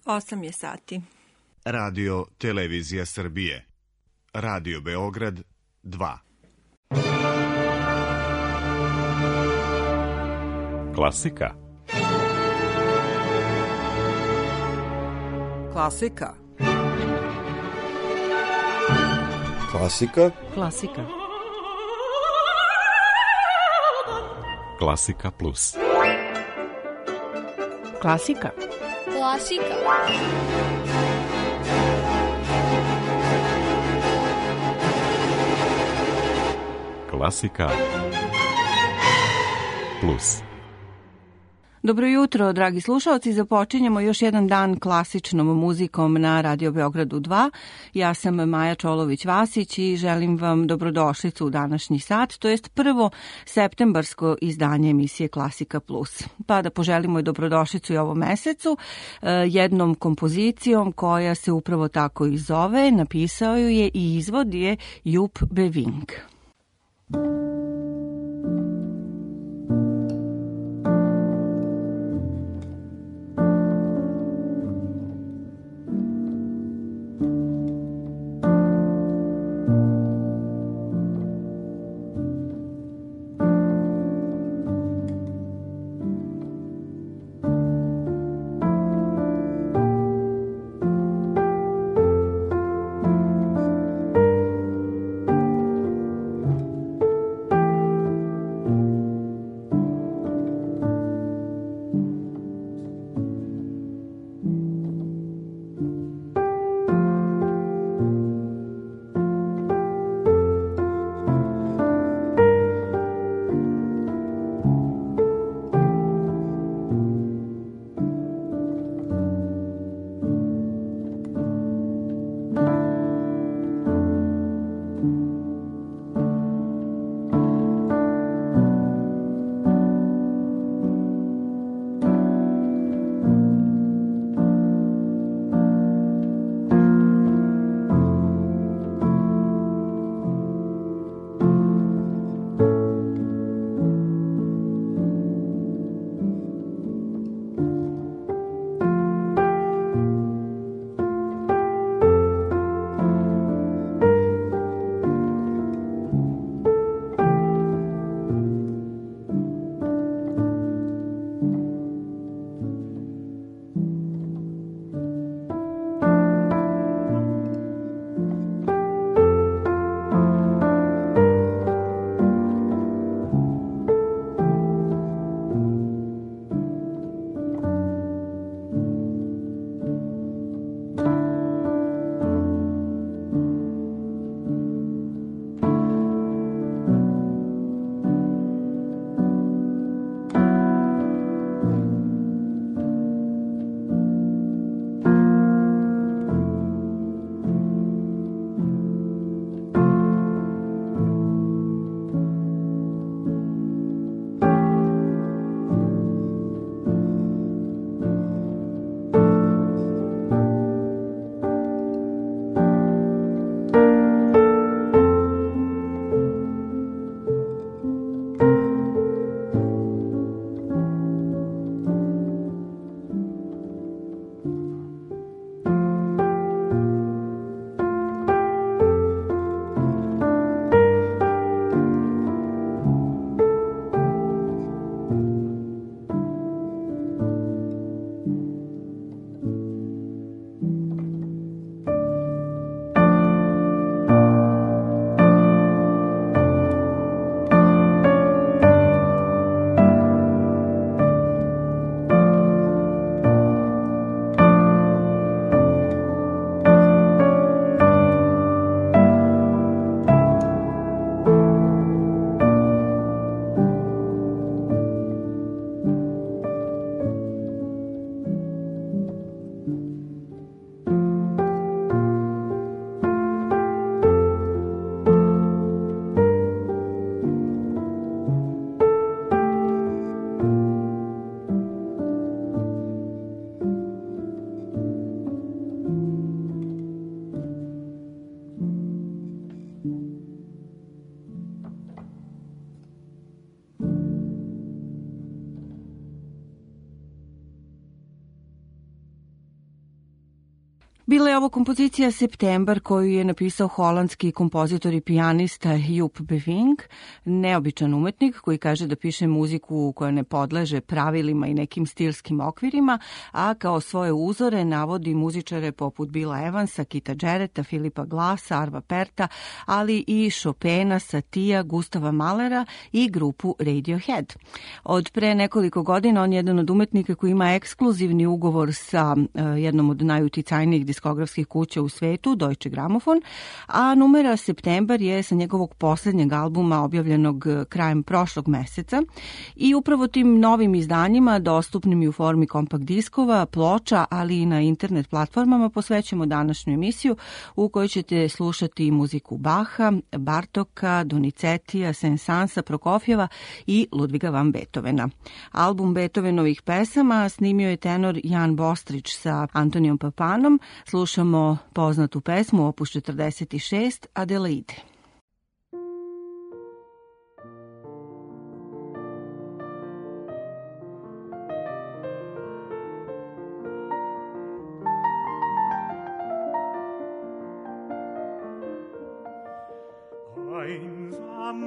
8 je sati. Radio Televizija Srbije. Radio Beograd 2. Klasika. Klasika. Klasika. Klasika. Klasika Plus. Klasika. Klasika. Klasika Plus. Dobro jutro, dragi slušalci. Započinjemo još jedan dan klasičnom muzikom na Radio Beogradu 2. Ja sam Maja Čolović-Vasić i želim vam dobrodošlicu u današnji sat, to jest prvo septembarsko izdanje emisije Klasika Plus. Pa da poželimo i dobrodošlicu i ovom mesecu jednom kompozicijom koja se upravo tako i zove, napisao ju je i izvodi je Joep Bewink. Bila je ovo kompozicija September koju je napisao holandski kompozitor i pijanista Joop Beving, neobičan umetnik koji kaže da piše muziku koja ne podleže pravilima i nekim stilskim okvirima, a kao svoje uzore navodi muzičare poput Billa Evansa, Kita Jarretta, Filipa Glassa, Arva Perta, ali i Chopina, Satija, Gustava Mahlera i grupu Radiohead. Od pre nekoliko godina on je jedan od umetnika koji ima ekskluzivni ugovor sa jednom od najuticajnijih diskografskih kuća u svetu, Deutsche Grammophon, a numera September je sa njegovog poslednjeg albuma objavljenog krajem prošlog meseca i upravo tim novim izdanjima, dostupnim i u formi kompakt diskova, ploča, ali i na internet platformama, posvećujemo današnju emisiju u kojoj ćete slušati muziku Bacha, Bartoka, Donizetija, Saint-Saënsa, Prokofjeva i Ludviga van Beethovena. Album Beethovenovih pesama snimio je tenor Jan Bostrić sa Antonijom Papanom. Slušamo poznatu pesmu opus 46 Adelaide. Einsam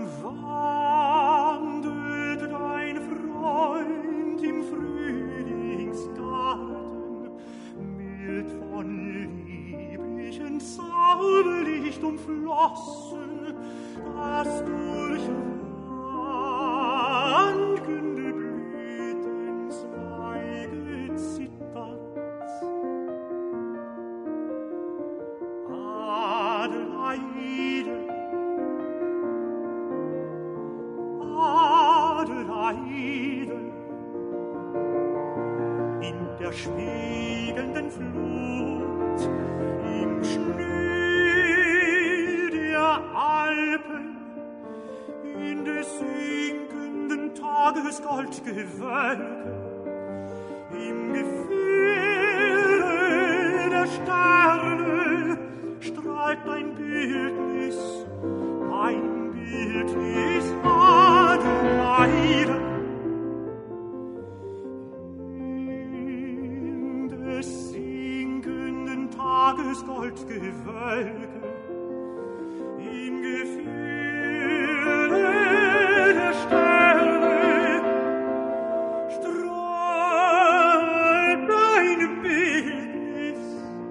wandelt dein Freund im Frühlingsgarten, mild von lieblichen Zauberlicht umflossen, das durch wankende Blütenzweige zittert. Adelaide, Adelaide, in der schwebenden Flut, im Schnee der Alpen, in des sinkenden Tages Goldgewölke, im Gefilde der Sterne strahlt dein Bildnis, Adelaide. In des sinkenden Tages Goldgewölke, im Gefilde der Sterne strahlt dein Bildnis,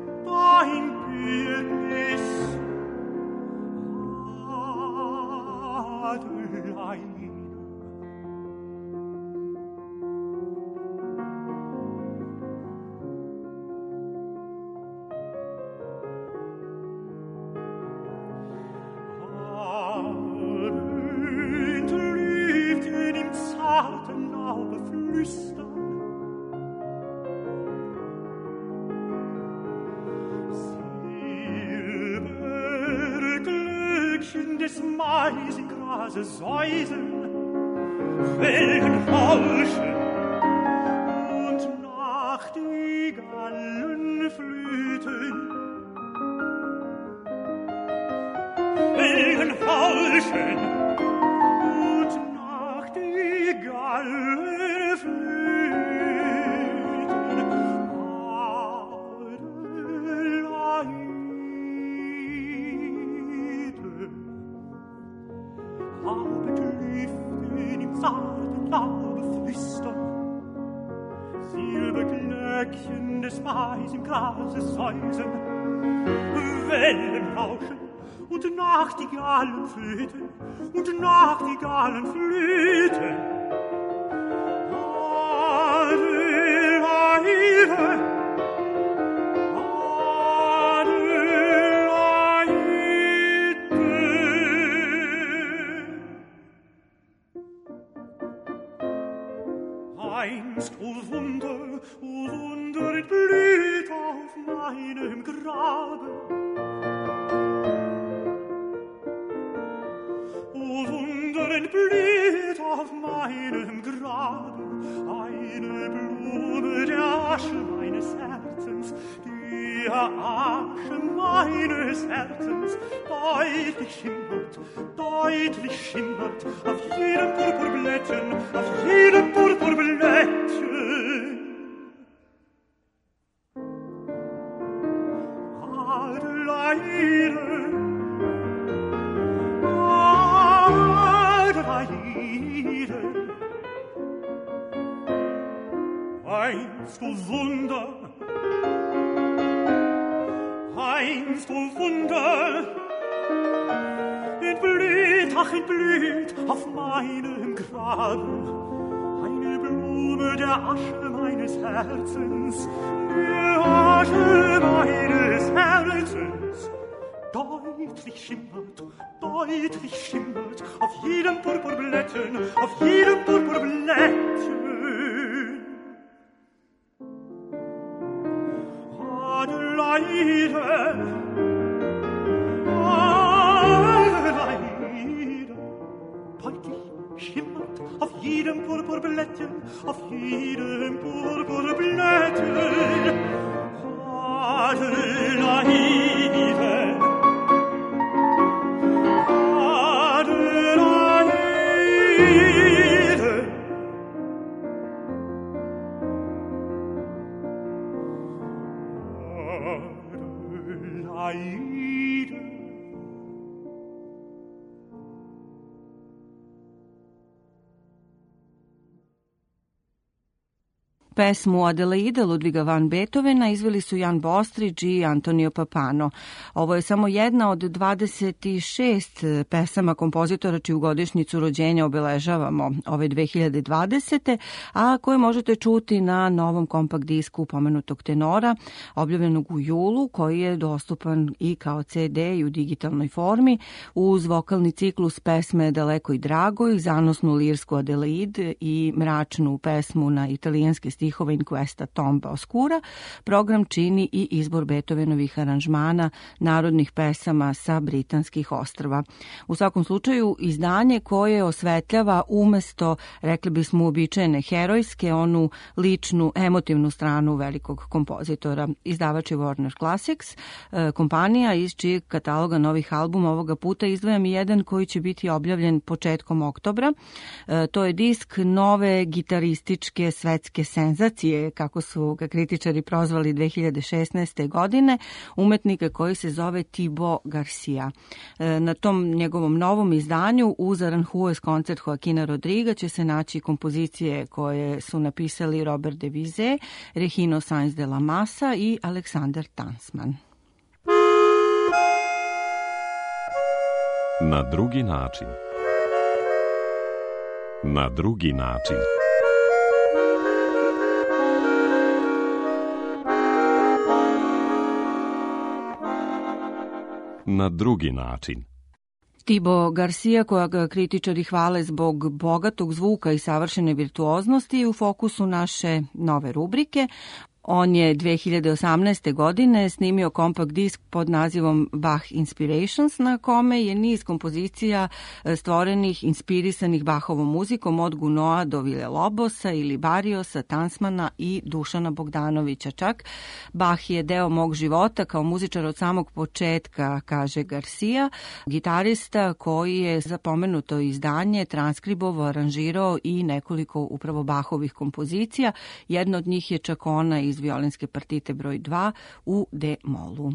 Adelaide. Abend Blüten im zarten Laube flüstern, Silberglöckchen des Mais im Grase säuseln, Wellen rauschen und Nachtigallen flüten. Wellen rauschen und Nachtigallen flüten. Abendlüften im zarten Laube flüstern, Silberglöckchen des Mais im Grase säuseln, Wellen rauschen und Nachtigallen flöten, und Nachtigallen flöten. Adelaide, einst, o Wunder, entblüht auf meinem Grabe. O Wunder, entblüht auf meinem Grabe eine Blume der Asche meines Herzens, der Asche meines Herzens, deutlich schimmert auf jedem Purpurblättchen, auf jedem Purpurblättchen. Meinst du Wunder? Meinst du Wunder? Entblüht, ach entblüht auf meinem Graben eine Blume der Asche meines Herzens, der Asche meines Herzens. Deutlich schimmert auf jedem Purpurblättchen, auf jedem Purpurblättchen. Adelaide, Adelaide, deutlich schimmert auf jedem Purpurblättchen, auf jedem Purpurblättchen. Adelaide, Pesmu Adelaide Ludviga van Beethovena izveli su Jan Bostrić i Antonio Papano. Ovo je samo jedna od 26 pesama kompozitora čiju godišnjicu rođenja obeležavamo ove 2020. a koje možete čuti na novom kompakt disku pomenutog tenora, objavljenog u julu, koji je dostupan i kao CD i u digitalnoj formi, uz vokalni ciklus pesme Daleko i drago i zanosnu lirsku Adelaide i mračnu pesmu na italijanske stihove In questa tomba oscura. Program čini i izbor Beethovenovih aranžmana narodnih pesama sa britanskih ostrva. U svakom slučaju, izdanje koje osvetljava umesto, rekli bismo, uobičajene herojske, onu ličnu, emotivnu stranu velikog kompozitora. Izdavač je Warner Classics, kompanija iz čijeg kataloga novih albuma ovoga puta izdvajam i jedan koji će biti objavljen početkom oktobra. To je disk nove gitarističke svetske senzacije, kako su ga kritičari prozvali 2016. godine, umetnika koji se zove Thibaut Garcia. Na tom njegovom novom izdanju uz Aranjuez koncert Joaquina Rodriga će se naći kompozicije koje su napisali Robert de Bizet, Regino Sainz de la Massa i Alexander Tansman. Na drugi način. Na drugi način. Na drugi način. Thibaut Garcia, koga kritičari hvale zbog bogatog zvuka i savršene virtuoznosti, u fokusu naše nove rubrike. On je 2018. godine snimio kompakt disk pod nazivom Bach Inspirations, na kome je niz kompozicija stvorenih, inspirisanih Bachovom muzikom od Gounod'a do Villa-Lobosa ili Barriosa, Tansmana i Dušana Bogdanovića. Čak Bach je deo mog života kao muzičar od samog početka, kaže Garcia, gitarista koji je za pomenuto izdanje transkribovao, aranžirao i nekoliko upravo Bachovih kompozicija. Jedna od njih je čak ona iz violinske partite broj 2 u D-molu.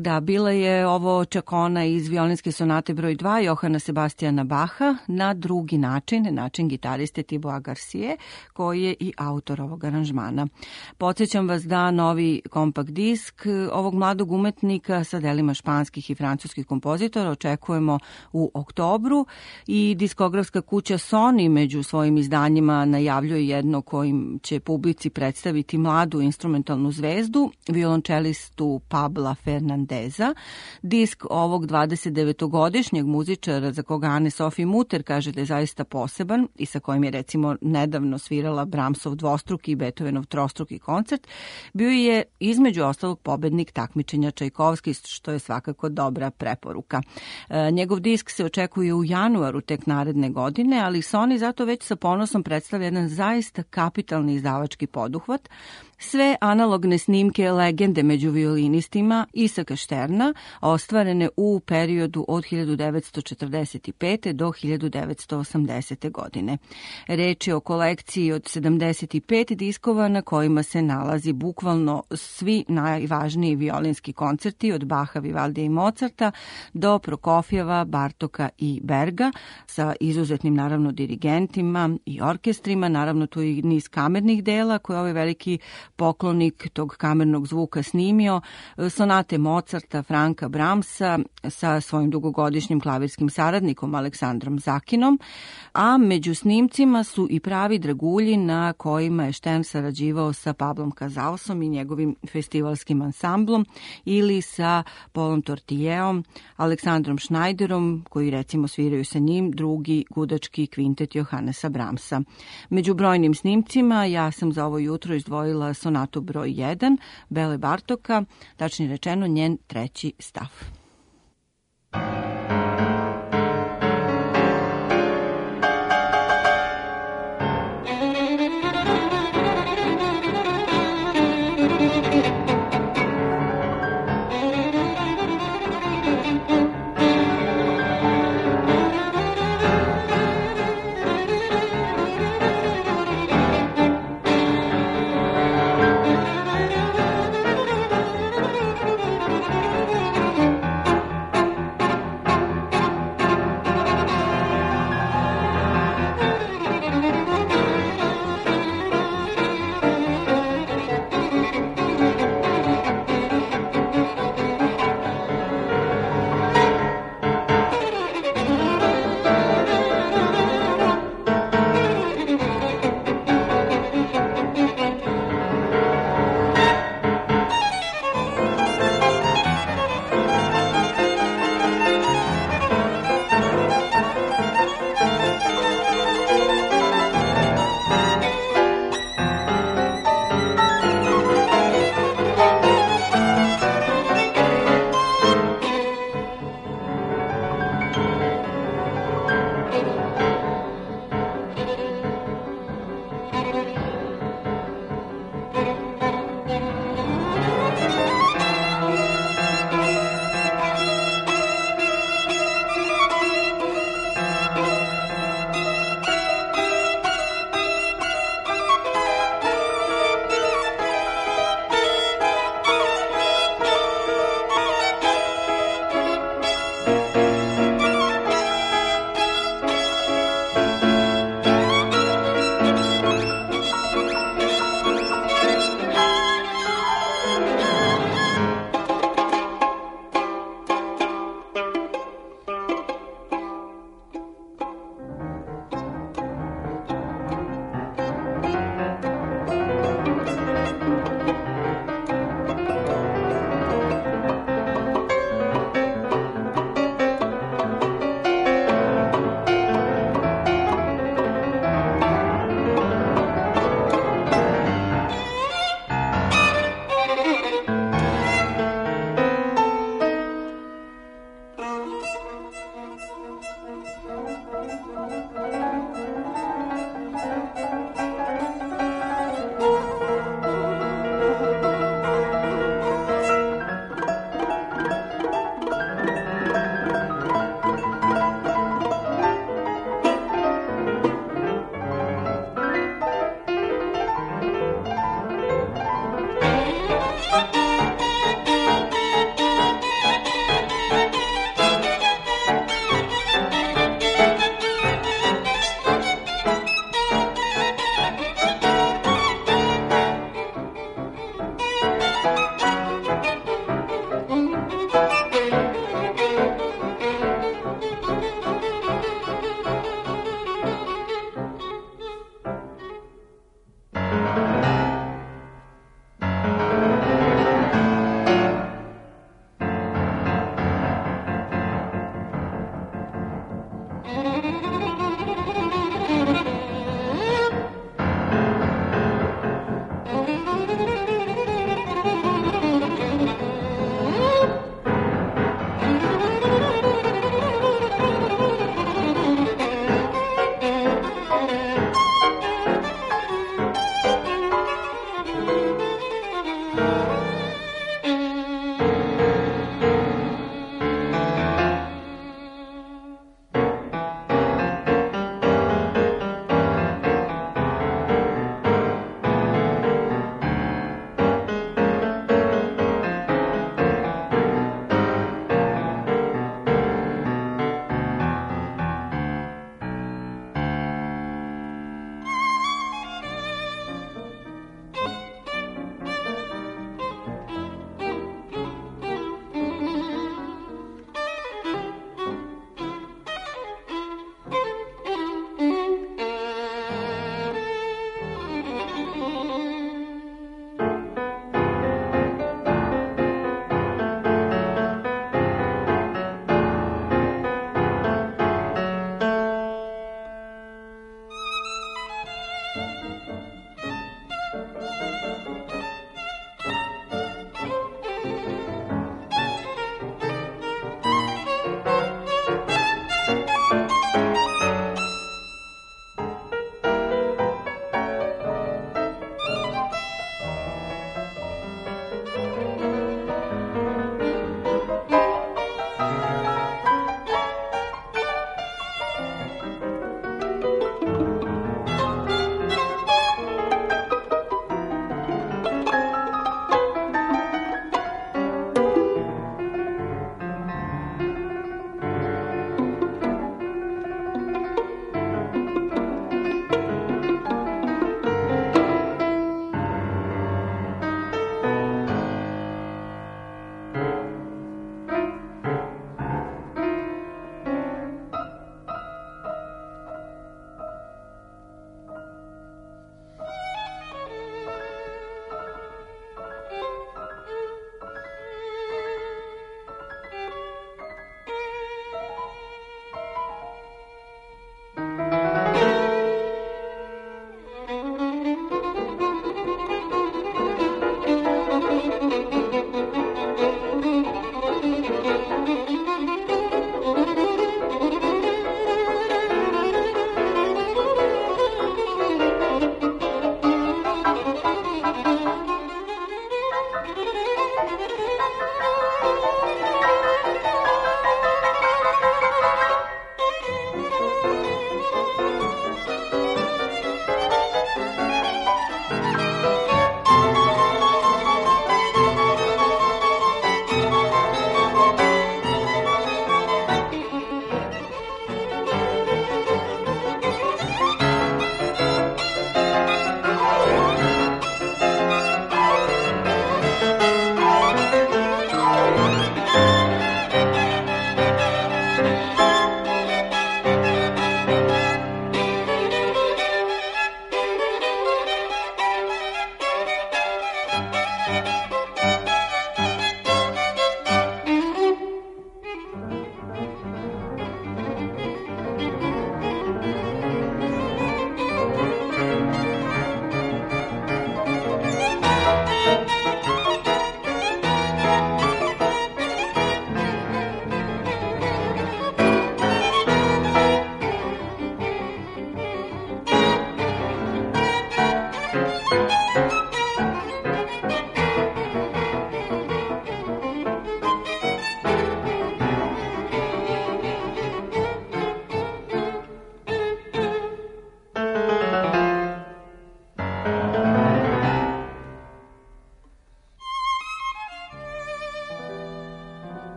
Da, bila je ovo čakona iz violinske sonate broj 2 Johana Sebastijana Baha na drugi način gitariste Thibaut Garcia, koji je i autor ovog aranžmana. Podsjećam vas da novi kompakt disk ovog mladog umetnika sa delima španskih i francuskih kompozitora očekujemo u oktobru i diskografska kuća Sony među svojim izdanjima najavljuje jedno kojim će publici predstaviti mladu instrumentalnu zvezdu, violončelistu Pabla Fernandeza. Disk ovog 29-godišnjeg muzičara za koga Anne-Sophie Mutter kaže da je zaista poseban i sa kojim je recimo nedavno svirala Brahmsov dvostruki i Beethovenov trostruki koncert, bio je između ostalog pobednik takmičenja Čajkovski, što je svakako dobra preporuka. Njegov disk se očekuje u januaru tek naredne godine, ali Sony zato već sa ponosom predstavlja jedan zaista kapitalni izdavački poduhvat. Sve analogne snimke legende među violinistima Isaka Šterna ostvarene u periodu od 1945. do 1980. godine. Reč je o kolekciji od 75 diskova na kojima se nalazi bukvalno svi najvažniji violinski koncerti od Baha, Vivaldija i Mozarta do Prokofjeva, Bartoka i Berga sa izuzetnim naravno dirigentima i orkestrima, naravno tu i niz kamernih dela koje ovaj veliki poklonik tog kamernog zvuka snimio, sonate Mozarta, Franka Brahmsa sa svojim dugogodišnjim klavirskim saradnikom Aleksandrom Zakinom, a među snimcima su i pravi dragulji na kojima je Štern sarađivao sa Pablom Casalsom i njegovim festivalskim ansamblom ili sa Paulom Tortilleom, Aleksandrom Schneiderom, koji recimo sviraju sa njim drugi gudački kvintet Johannesa Brahmsa. Među brojnim snimcima ja sam za ovo jutro izdvojila sonatu broj 1 Bele Bartoka, tačnije rečeno njen treći stav.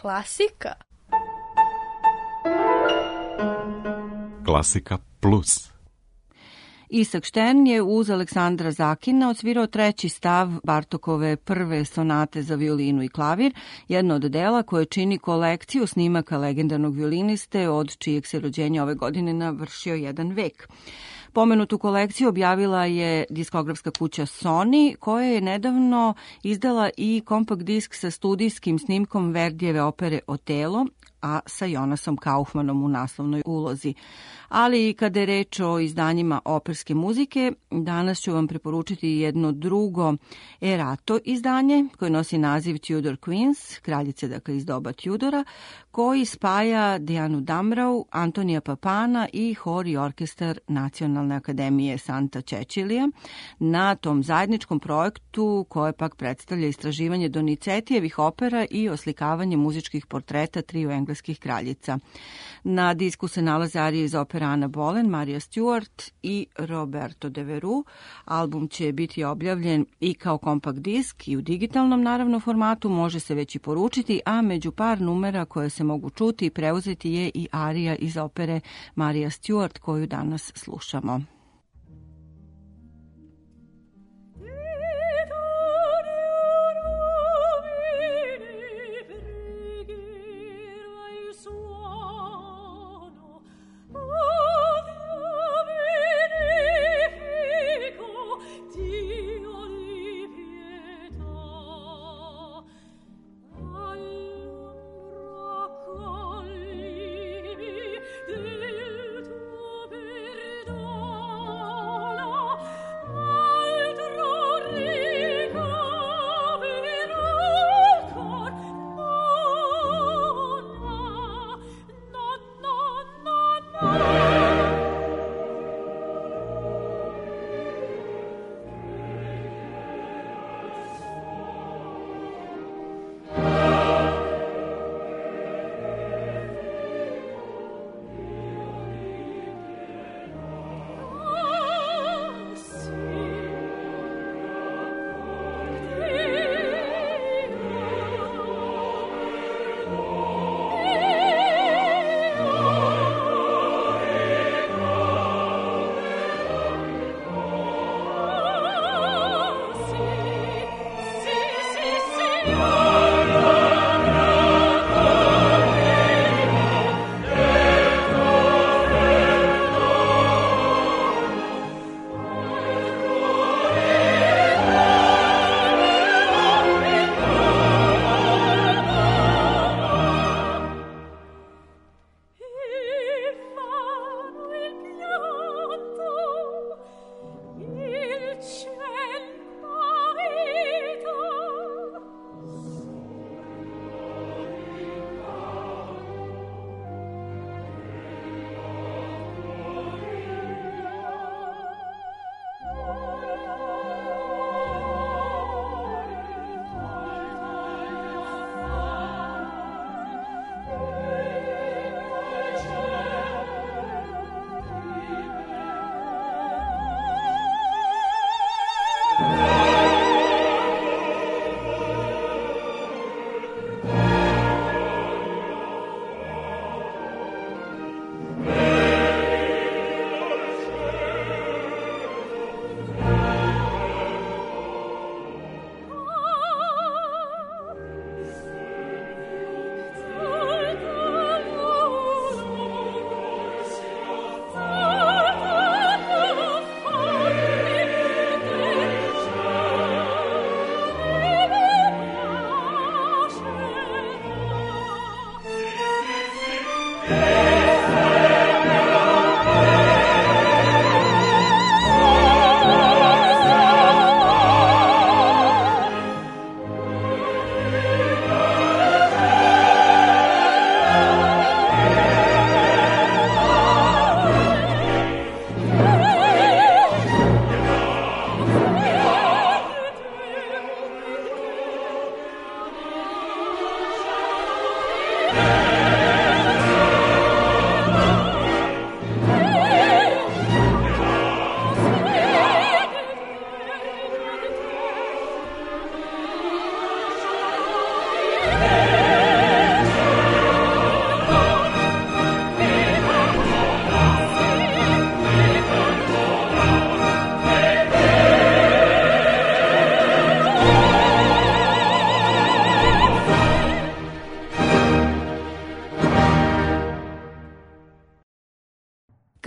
Klasika? Klasika plus. Isak Štern je uz Aleksandra Zakina odsvirao treći stav Bartokove prve sonate za violinu i klavir, jedno od dela koje čini kolekciju snimaka legendarnog violiniste od čijeg se rođenja ove godine navršio 1 vek. Pomenutu kolekciju objavila je diskografska kuća Sony, koja je nedavno izdala i kompakt disk sa studijskim snimkom Verdijeve opere Otelo, a sa Jonasom Kaufmanom u naslovnoj ulozi. Ali i kada je reč o izdanjima operske muzike, danas ću vam preporučiti jedno drugo Erato izdanje koje nosi naziv Tudor Queens, kraljice dakle iz doba Tudora, koji spaja Dianu Damrau, Antonija Papana i hor i orkestar Nacionalne akademije Santa Cecilija na tom zajedničkom projektu koje pak predstavlja istraživanje Donizetijevih opera i oslikavanje muzičkih portreta triju engleskih kraljica. Na disku se nalaze arije iz opera Anna Boleyn, Maria Stuart i Roberto de Veru. Album će biti objavljen i kao kompakt disk i u digitalnom naravno formatu, može se već i poručiti, a među par numera koje se mogu čuti i preuzeti je i arija iz opere Maria Stuart koju danas slušamo. Del tuo perdono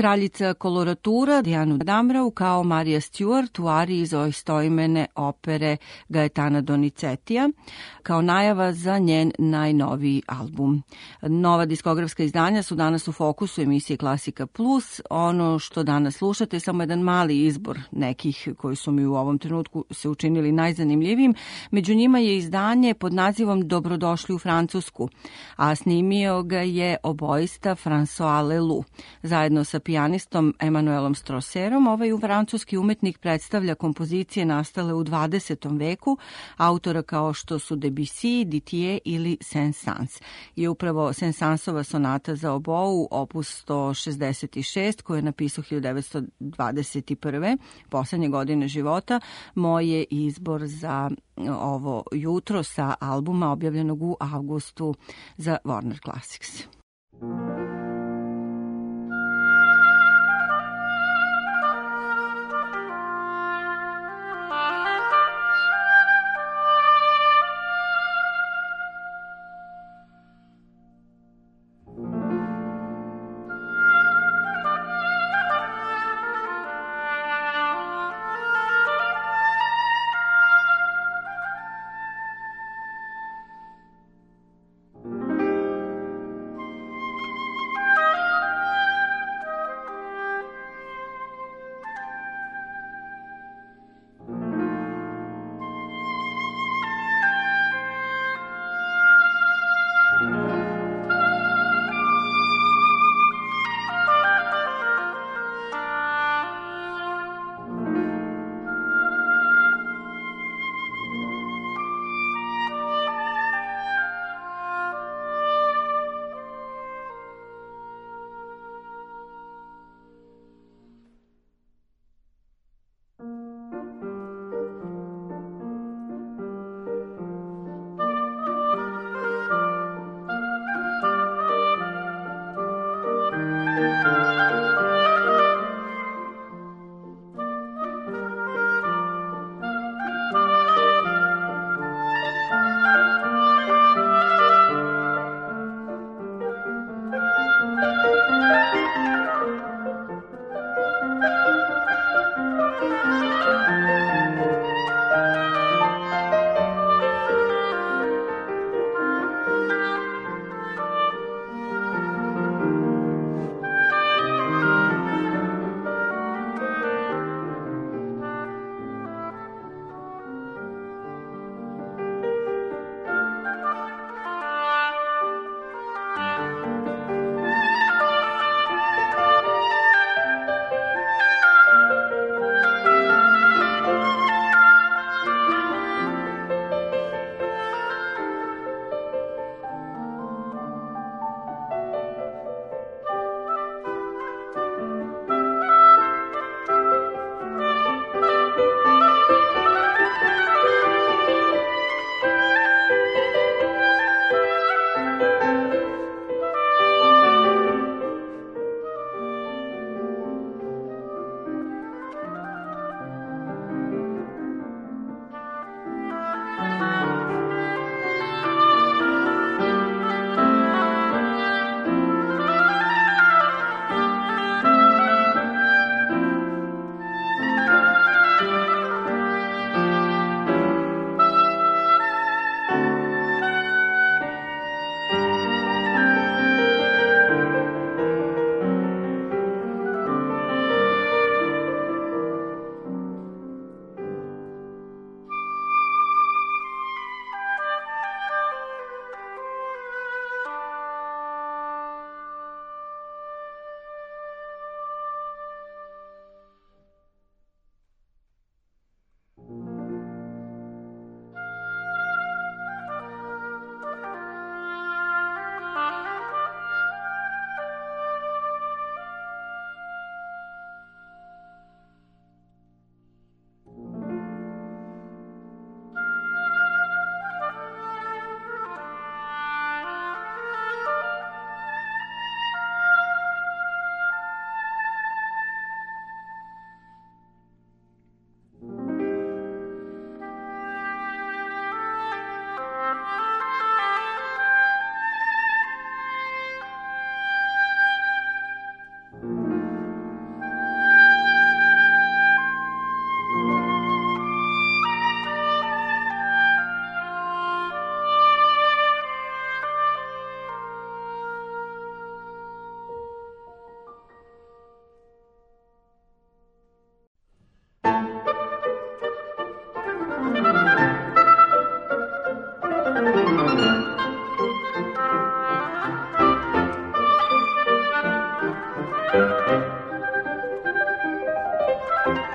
Kraljica koloratura Dianu Damrau kao Marija Stewart u ariji iz istoimene opere Gaetana Donizetija kao najava za njen najnoviji album. Nova diskografska izdanja su danas u fokusu emisije Klasika Plus. Ono što danas slušate je samo jedan mali izbor nekih koji su mi u ovom trenutku se učinili najzanimljivijim. Među njima je izdanje pod nazivom Dobrodošli u Francusku, a snimio ga je oboista François Leloux. Zajedno sa pijanistom Emanuelom Strosserom, ovaj francuski umetnik predstavlja kompozicije nastale u 20. veku, autora kao što su Debussy, Dittier ili Saint-Saëns. I upravo Saint-Saënsova sonata za obou, opus 166, koju je napisao 1921. poslednje godine života, moj je izbor za ovo jutro sa albuma objavljenog u avgustu za Warner Classics.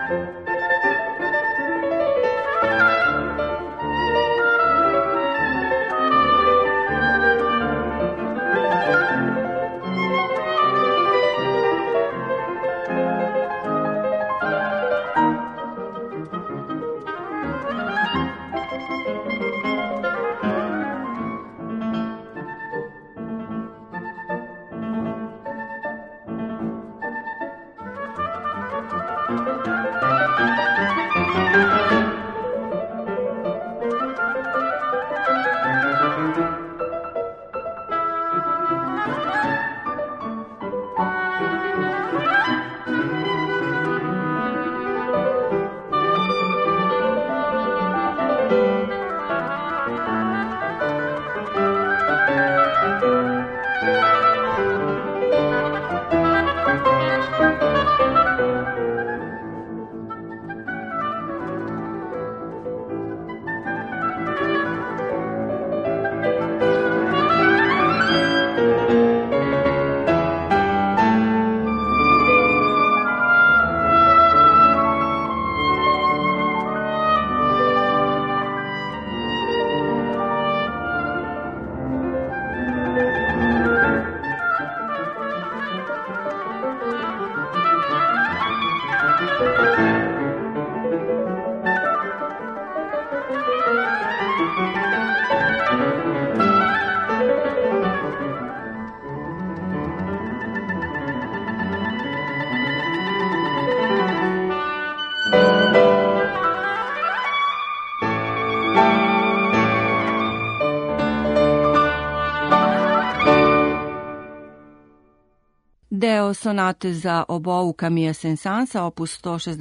Deo sonate za obou Camilla Saint-Saënsa, opus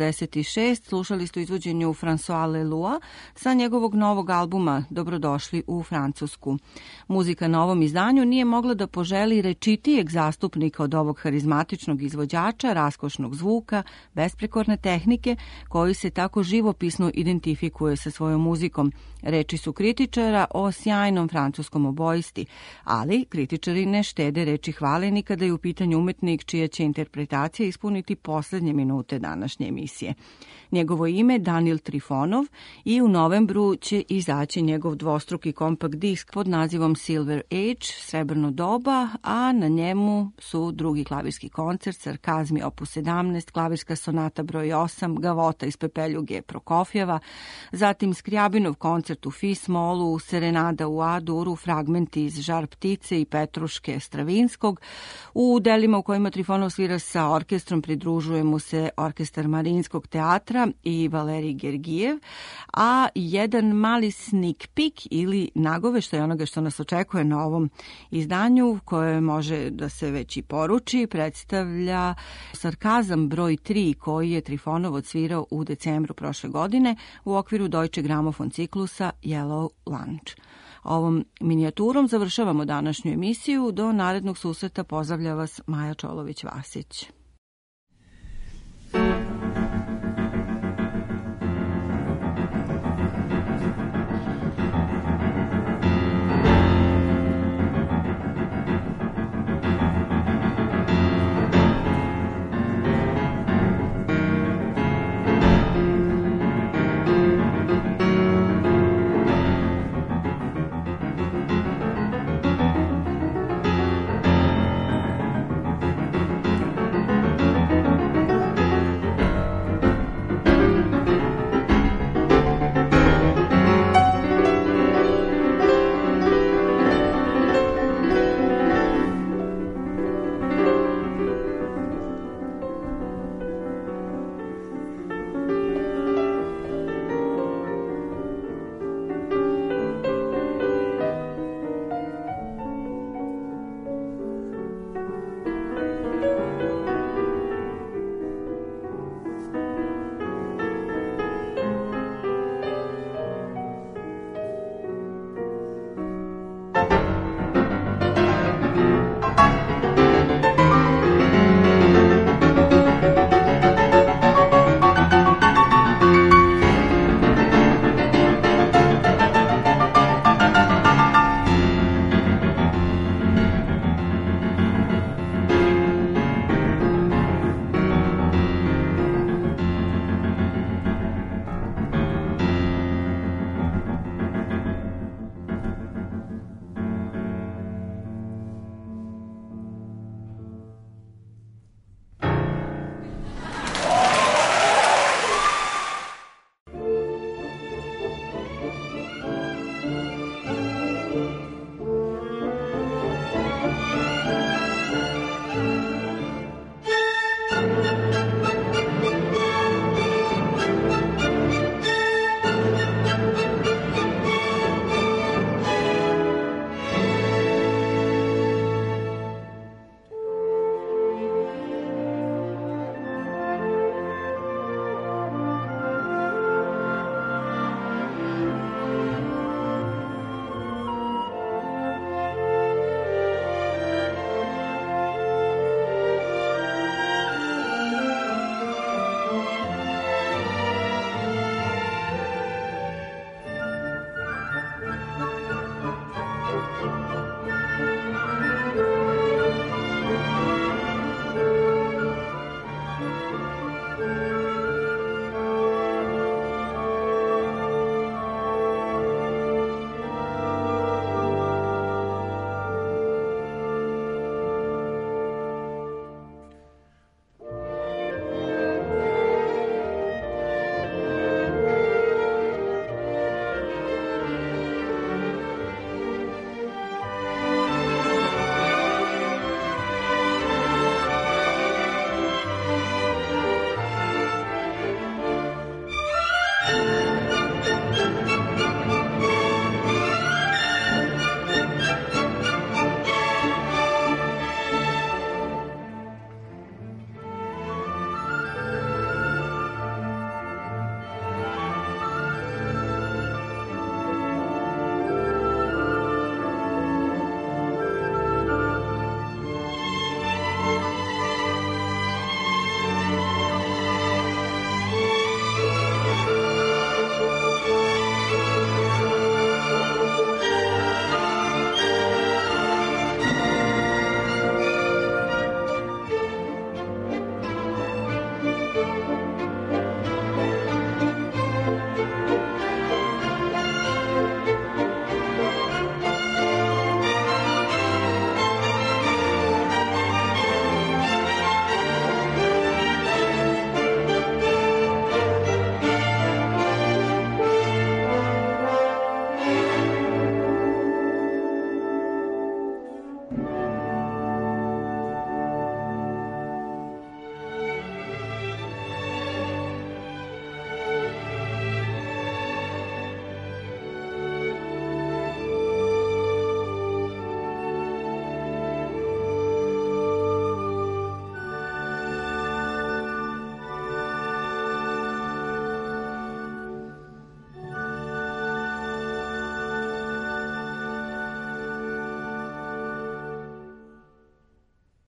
166, slušali ste u izvođenju François Leloua sa njegovog novog albuma Dobrodošli u Francusku. Muzika na ovom izdanju nije mogla da poželi rečitijeg zastupnika od ovog harizmatičnog izvođača, raskošnog zvuka, besprekorne tehnike, koji se tako živopisno identifikuje sa svojom muzikom. Reči su kritičara o sjajnom francuskom obojisti, ali kritičari ne štede reči hvale ni kada je u pitanju umetnik čija će interpretacija ispuniti poslednje minute današnje emisije. Njegovo ime Daniel Trifonov i u novembru će izaći njegov dvostruki kompakt disk pod nazivom Silver Age, Srebrno doba, a na njemu su drugi klavirski koncert, Sarkazmi opus 17, klavirska sonata broj 8, Gavota iz Pepeljuge Prokofjeva, zatim Skriabinov koncert u Fis molu, Serenada u A-duru, fragmenti iz Žar ptice i Petruške Stravinskog. U delima u kojima Trifonov svira sa orkestrom pridružuje mu se orkestar Marinskog teatra i Valerij Gergijev, a jedan mali sneak peek ili nagoveštaj onoga što nas očekuje na ovom izdanju, koje može da se već i poruči, predstavlja Sarkazam broj 3 koji je Trifonov odsvirao u decembru prošle godine u okviru Deutsche Grammophon ciklusa Yellow Lunch. Ovom minijaturom završavamo današnju emisiju. Do narednog susreta pozdravlja vas Maja Čolović-Vasić.